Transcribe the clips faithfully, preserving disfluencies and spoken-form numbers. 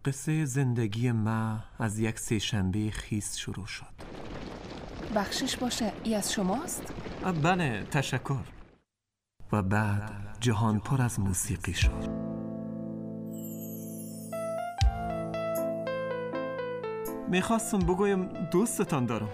قصه زندگی ما از یک سه‌شنبه خیس شروع شد. بخشش باشه، ای از شماست؟ بله، تشکر. و بعد جهان پر از موسیقی شد. میخواستم بگویم دوستتان دارم.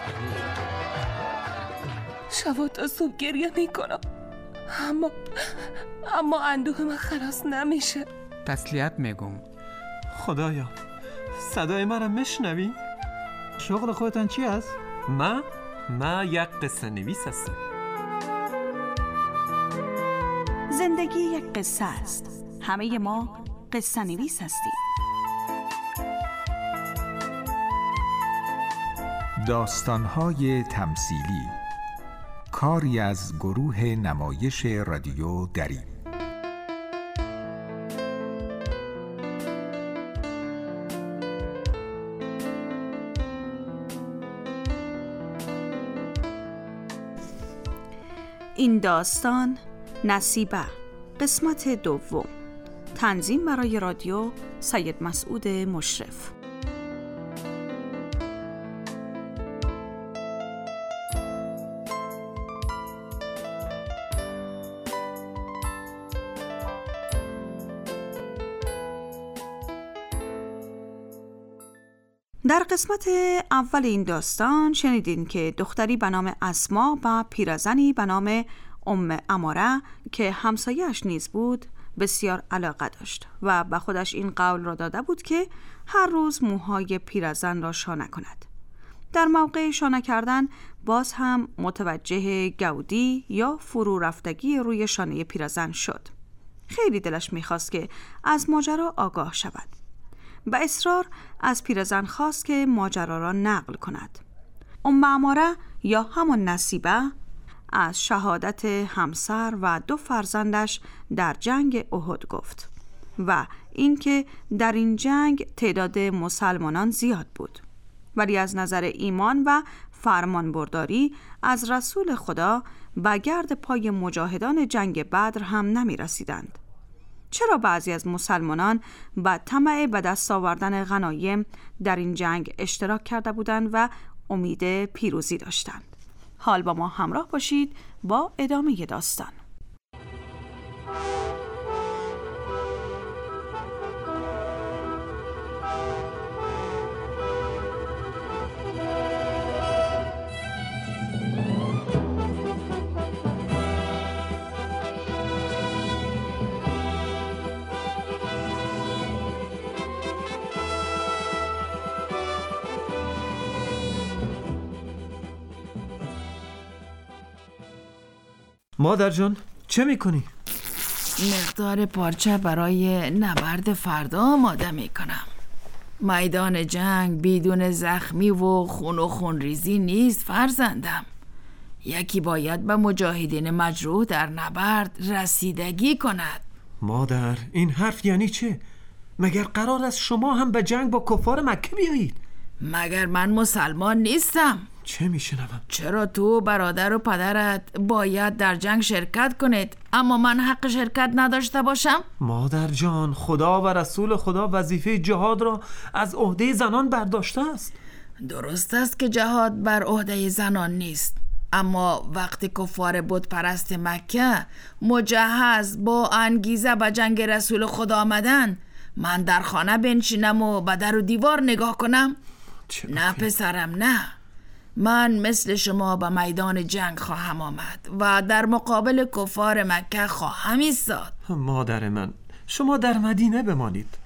شب تا صبح گریه میکنم، اما اما اندوه من خلاص نمیشه. تسلیت میگم. خدایا، صدای مرا میشنوی؟ شغل خودتان چی است؟ ما ما یک قصه نویس هستم. زندگی یک قصه است. همه ما قصه نویس هستیم. داستان‌های تمثیلی، کاری از گروه نمایش رادیو دری. این داستان نصیبه، قسمت دوم. تنظیم برای رادیو سید مسعود مشرف. در قسمت اول این داستان شنیدین که دختری به نام اسما و پیرزنی به نام ام اماره که همسایه‌اش نیز بود بسیار علاقه داشت و به خودش این قول را داده بود که هر روز موهای پیرزن را شانه کند. در موقع شانه کردن باز هم متوجه گودی یا فرو رفتگی روی شانه پیرزن شد. خیلی دلش می‌خواست که از ماجرا آگاه شود. به اصرار از پیرزن خواست که ماجرا را نقل کند. ام اماره یا همان نصیبه از شهادت همسر و دو فرزندش در جنگ احد گفت و اینکه در این جنگ تعداد مسلمانان زیاد بود، ولی از نظر ایمان و فرمانبرداری از رسول خدا به گرد پای مجاهدان جنگ بدر هم نمی رسیدند. چرا بعضی از مسلمانان به طمع به دست آوردن غنایم در این جنگ اشتراک کرده بودند و امید پیروزی داشتند. حال با ما همراه باشید با ادامه داستان. مادر جان، چه میکنی؟ مقدار پارچه برای نبرد فردا آماده میکنم. میدان جنگ بدون زخمی و خون و خونریزی نیست فرزندم. یکی باید به مجاهدین مجروح در نبرد رسیدگی کند. مادر، این حرف یعنی چه؟ مگر قرار است شما هم به جنگ با کفار مکه بیایید؟ مگر من مسلمان نیستم؟ چه میشنوم؟ چرا تو برادر و پدرت باید در جنگ شرکت کنید اما من حق شرکت نداشته باشم؟ مادر جان، خدا و رسول خدا وظیفه جهاد را از عهده زنان برداشته است. درست است که جهاد بر عهده زنان نیست، اما وقتی کفار بت پرست مکه مجهز با انگیزه به جنگ رسول خدا آمدن، من در خانه بنشینم و به در و دیوار نگاه کنم؟ نه پسرم، نه. من مثل شما به میدان جنگ خواهم آمد و در مقابل کفار مکه خواهم ایستاد. مادر من، شما در مدینه بمانید.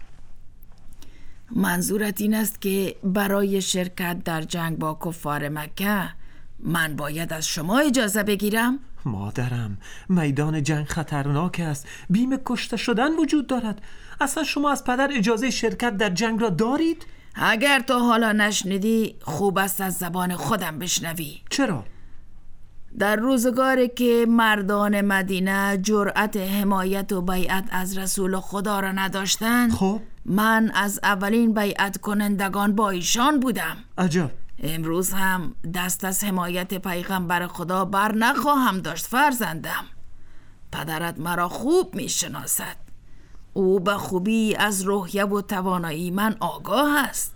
منظورت این است که برای شرکت در جنگ با کفار مکه من باید از شما اجازه بگیرم؟ مادرم، میدان جنگ خطرناک است. بیم کشته شدن وجود دارد. اصلا شما از پدر اجازه شرکت در جنگ را دارید؟ اگر تو حالا نشنیدی خوب است از زبان خودم بشنوی. چرا؟ در روزگاری که مردان مدینه جرأت حمایت و بیعت از رسول خدا را نداشتند، خب من از اولین بیعت کنندگان با ایشان بودم. عجب. امروز هم دست از حمایت پیغمبر خدا بر نخواهم داشت فرزندم. پدرت مرا خوب می شناسد. او به خوبی از روحیه و توانایی من آگاه است.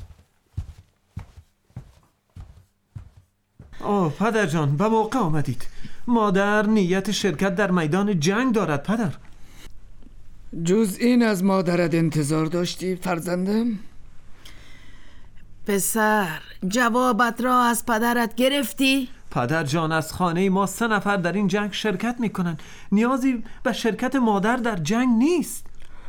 آه پدر جان، به موقع آمدید. مادر نیت شرکت در میدان جنگ دارد پدر. جز این از مادرت انتظار داشتی فرزندم؟ پسر، جوابت را از پدرت گرفتی؟ پدر جان، از خانه ما سه نفر در این جنگ شرکت میکنن. نیازی به شرکت مادر در جنگ نیست.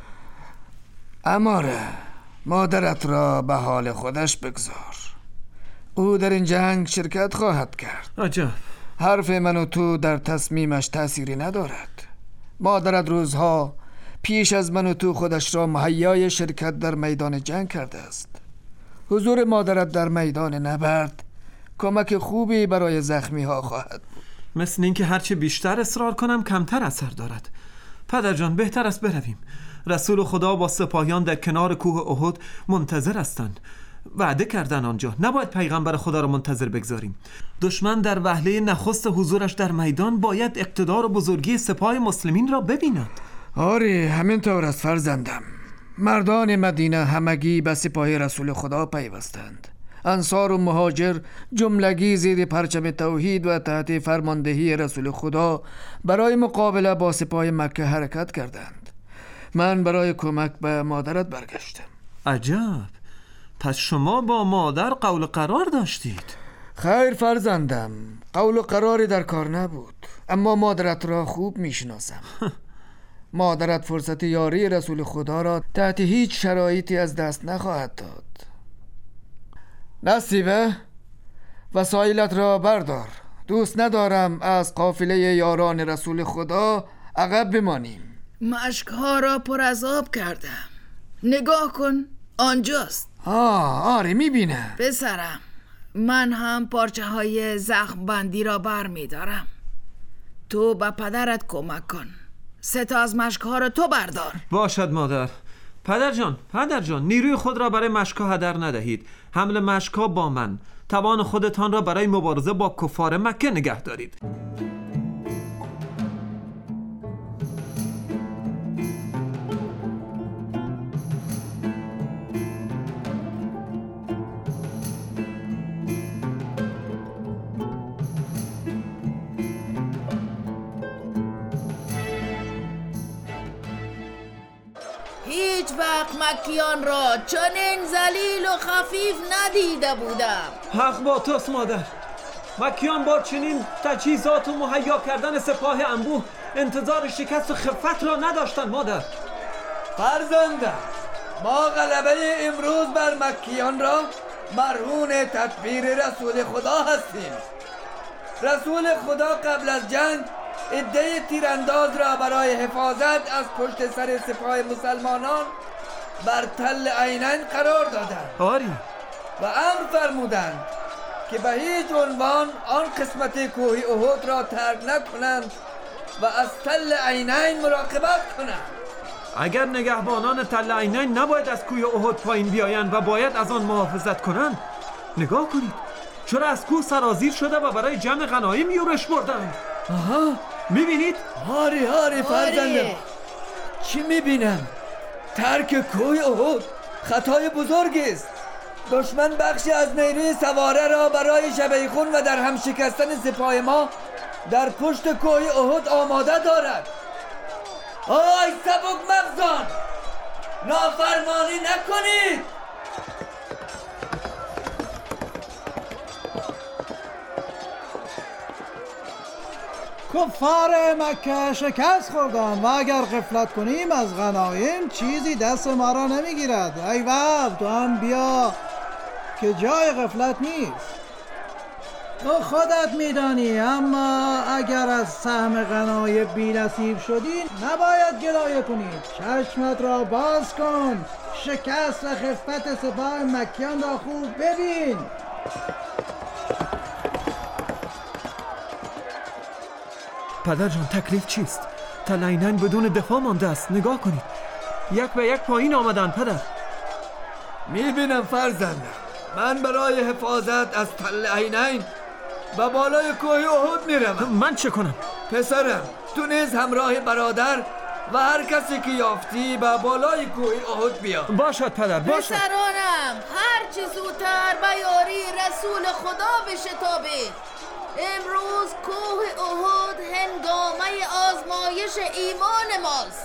اماره، مادرت را به حال خودش بگذار. او در این جنگ شرکت خواهد کرد. عجب. حرف من و تو در تصمیمش تأثیری ندارد. مادرت روزها پیش از من و تو خودش را مهیای شرکت در میدان جنگ کرده است. حضور مادرت در میدان نبرد کمک خوبی برای زخمی ها خواهد بود. مثل اینکه هرچه بیشتر اصرار کنم کمتر اثر دارد. پدر جان، بهتر است برویم. رسول خدا با سپاهیان در کنار کوه احد منتظر هستند. وعده کردن آنجا. نباید پیغمبر خدا را منتظر بگذاریم. دشمن در وهله نخست حضورش در میدان باید اقتدار و بزرگی سپاه مسلمین را ببیند. آره، همینطور است فرزندم. مردان مدینه همگی به سپاه رسول خدا پیوستند. انصار و مهاجر جملگی زیر پرچم توحید و تحت فرماندهی رسول خدا برای مقابله با سپاه مکه حرکت کردند. من برای کمک به مادرت برگشتم. عجب. پس شما با مادر قول و قرار داشتید؟ خیر فرزندم، قول و قراری در کار نبود، اما مادرت را خوب میشناسم. مادرت فرصت یاری رسول خدا را تحت هیچ شرایطی از دست نخواهد داد. نصیبه، وسایلت را بردار. دوست ندارم از قافله یاران رسول خدا عقب بمانیم. مشکها را پر از آب کردم. نگاه کن، آنجاست. آه آره میبینم. پسرم، من هم پارچه های زخم بندی را بر می دارم. تو به پدرت کمک کن. سه تا از مشکها را تو بردار. باشد مادر. پدر جان، پدر جان، نیروی خود را برای مشکها هدر ندهید. حمل مشکها با من. توان خودتان را برای مبارزه با کفار مکه نگه دارید. هیچ وقت مکیان را چنین ذلیل و خفیف ندیده بودم. حق با توست مادر. مکیان با چنین تجهیزات و مهیا کردن سپاه انبوه انتظار شکست و خفت را نداشتن مادر. فرزندم، ما غلبه امروز بر مکیان را مرهون تدبیر رسول خدا هستیم. رسول خدا قبل از جنگ عده تیرانداز را برای حفاظت از پشت سر سپاه مسلمانان بر تل عینین قرار دادند. آری. و امر فرمودند که به هیچ عنوان آن قسمت کوه احد را ترک نکنند و از تل عینین مراقبت کنند. اگر نگهبانان تل عینین نباید از کوه احد پایین بیایند و باید از آن محافظت کنند، نگاه کنید چرا از کوه سرازیر شده و برای جمع غنایم یورش بردند. آها، میبینید؟ آری آری فرزندم. چی میبینم؟ ترک کوه احد خطای بزرگی است. دشمن بخشی از نیروی سواره را برای شبیخون و در هم شکستن سپاه ما در پشت کوه احد آماده دارد. آی سبک مغزان، نافرمانی نکنید. کفار مکه شکست خوردن و اگر غفلت کنیم از غنایم چیزی دست ما را نمیگیرد. ای باب، تو هم بیا که جای غفلت نیست. تو خودت میدانی، اما اگر از سهم غنایم بی نصیب شدی نباید گلایه کنید. چشمت را باز کن، شکست و خفت سپاه مکیان را خوب ببین. پدر جان، تکلیف چیست؟ تل عینین بدون دفاع مانده است. نگاه کنید، یک به یک پایین آمدن پدر. میبینم فرزندم. من برای حفاظت از تل عینین و بالای کوه احد میروم. من چه کنم؟ پسرم، تو نیز همراه برادر و هر کسی که یافتی به بالای کوه احد بیا. باشد پدر، باشد. پسرانم هر چه زودتر به یاری رسول خدا بشتابید. امروز کوه احد هنگامه آزمایش ایمان ماست.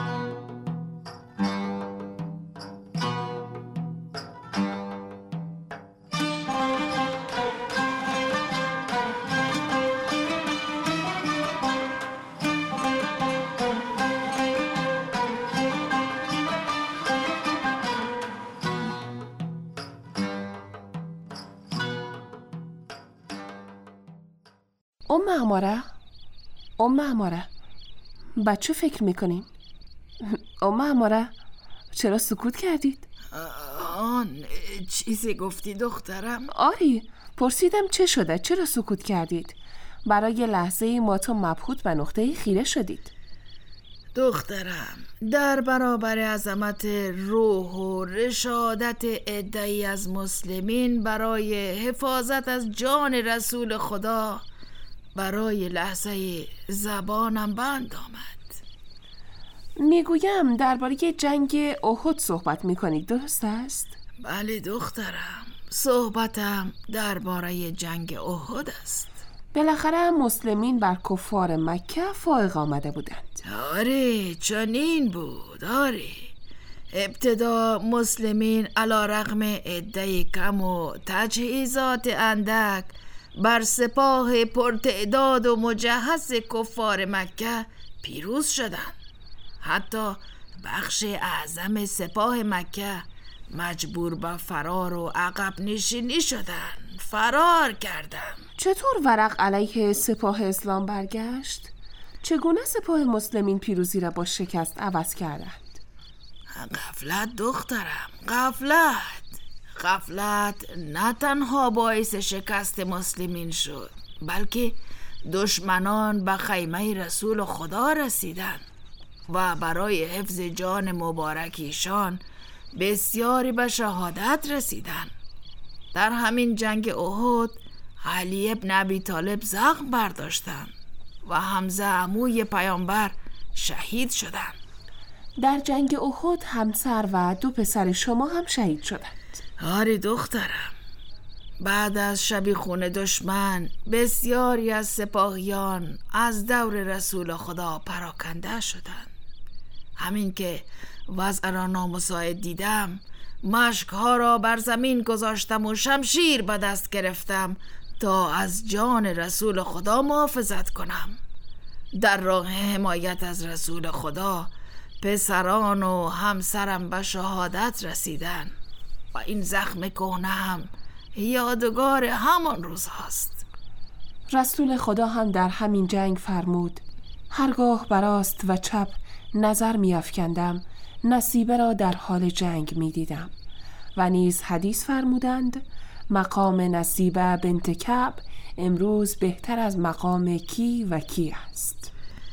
ام عماره ام عماره بچه فکر میکنیم؟ ام عماره چرا سکوت کردید؟ آن چیزی گفتی دخترم؟ آری پرسیدم چه شده؟ چرا سکوت کردید؟ برای لحظه ما تو مبهوت به نقطه خیره شدید. دخترم در برابر عظمت روح و رشادت عده‌ای از مسلمین برای حفاظت از جان رسول خدا برای لحظه زبانم بند آمد. میگویم درباره جنگ احد صحبت میکنید، درست است؟ بله دخترم، صحبتم درباره جنگ احد است. بالاخره مسلمین بر کفار مکه فائق آمده بودند. آره چنین بود. آره ابتدا مسلمین علی رغم عده کم و تجهیزات اندک بر سپاه پرتعداد و مجهز کفار مکه پیروز شدند. حتی بخش اعظم سپاه مکه مجبور به فرار و عقب نشینی شدند. فرار کردند. چطور ورق علیه سپاه اسلام برگشت؟ چگونه سپاه مسلمین پیروزی را با شکست عوض کردند؟ غفلت دخترم، غفلت غفلت نه تنها باعث شکست مسلمین شد، بلکه دشمنان به خیمه رسول خدا رسیدند و برای حفظ جان مبارک ایشان بسیاری به شهادت رسیدند. در همین جنگ احد علی ابن ابی طالب زخم برداشتند و حمزه عموی پیامبر شهید شدند. در جنگ احد همسر و دو پسر شما هم شهید شدند. آری دخترم، بعد از شبیخون دشمن بسیاری از سپاهیان از دور رسول خدا پراکنده شدند. همین که وضع را نامساعد دیدم، مشکها را بر زمین گذاشتم و شمشیر به دست گرفتم تا از جان رسول خدا محافظت کنم. در راه حمایت از رسول خدا پسران و همسرم به شهادت رسیدن و این زخم کهنه هم یادگار همان روز هست. رسول خدا هم در همین جنگ فرمود هرگاه بر راست و چپ نظر می افکندم نصیبه را در حال جنگ می دیدم و نیز حدیث فرمودند مقام نصیبه بنت کعب امروز بهتر از مقام کی و کی است.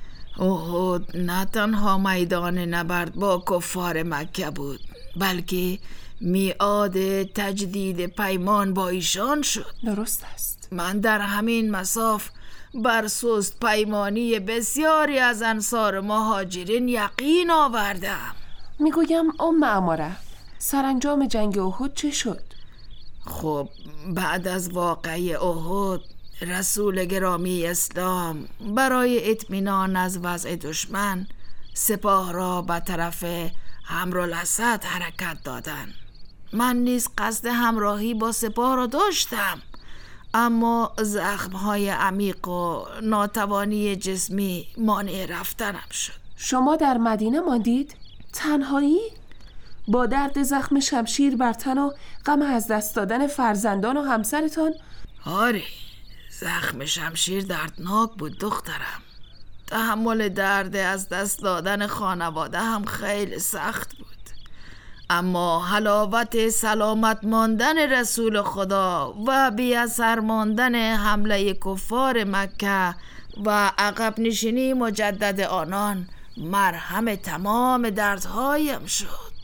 احد نه تنها میدان نبرد با کفار مکه بود، بلکه میعاد تجدید پیمان با ایشان شد. درست است. من در همین مساف بر سست پیمانی بسیاری از انصار مهاجرین یقین آوردم. میگویم ام عماره سرانجام جنگ احد چه شد؟ خب بعد از واقعه احد رسول گرامی اسلام برای اطمینان از وضع دشمن سپاه را به طرف حمرالاسد حرکت دادند. من نیز قصد همراهی با سپاه را داشتم، اما زخمهای عمیق و ناتوانی جسمی مانع رفتنم شد. شما در مدینه ماندید؟ تنهایی؟ با درد زخم شمشیر بر تن و غم از دست دادن فرزندان و همسرتان؟ آره زخم شمشیر دردناک بود دخترم. تحمل درد از دست دادن خانواده هم خیلی سخت بود، اما حلاوت سلامت ماندن رسول خدا و بی اثر ماندن حمله کفار مکه و عقب نشینی مجدد آنان مرهم تمام دردهایم شد.